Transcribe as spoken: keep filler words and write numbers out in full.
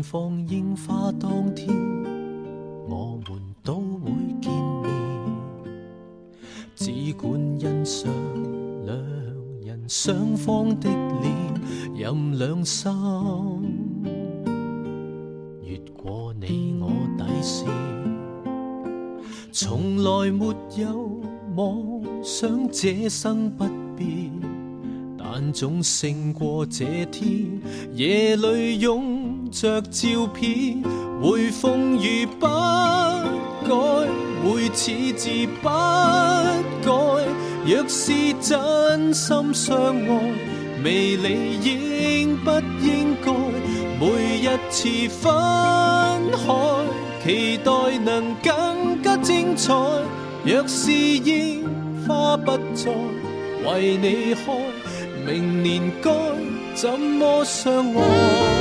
放櫻花當天，我們都會見面。只管欣賞兩人雙方的臉，任兩心越過你我底線。從來沒有妄想這生不變，但總勝過這天。夜裏擁着照片，會風雨不改，會矢志不改。若是真心相愛，未理應不應該每一次分開，期待能更加精彩。若是櫻花不再為你開，明年該怎麼相愛？